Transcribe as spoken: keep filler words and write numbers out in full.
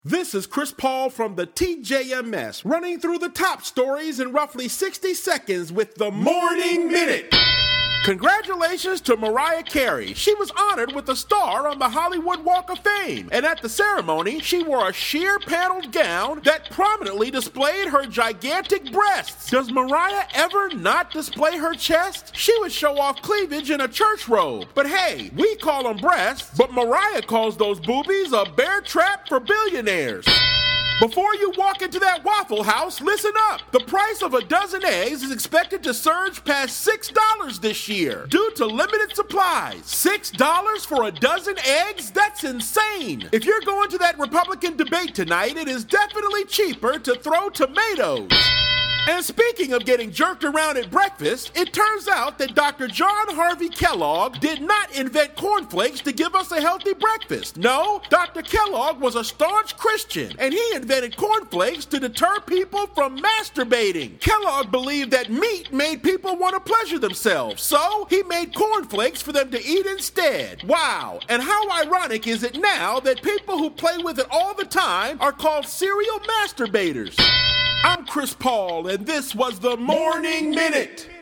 This is Chris Paul from the T J M S, running through the top stories in roughly sixty seconds with the Morning Minute. Congratulations to Mariah Carey. She was honored with a star on the Hollywood Walk of Fame, and at the ceremony, she wore a sheer paneled gown that prominently displayed her gigantic breasts. Does Mariah ever not display her chest? She would show off cleavage in a church robe. But hey, we call them breasts, but Mariah calls those boobies a bear trap for billionaires. Before you walk into that Waffle House, listen up. The price of a dozen eggs is expected to surge past six dollars this year due to limited supplies. six dollars for a dozen eggs? That's insane. If you're going to that Republican debate tonight, it is definitely cheaper to throw tomatoes. And speaking of getting jerked around at breakfast, it turns out that Doctor John Harvey Kellogg did not invent cornflakes to give us a healthy breakfast. No, Doctor Kellogg was a staunch Christian, and he invented cornflakes to deter people from masturbating. Kellogg believed that meat made people want to pleasure themselves, so he made cornflakes for them to eat instead. Wow, and how ironic is it now that people who play with it all the time are called serial masturbators? I'm Chris Paul, and this was the Morning Minute.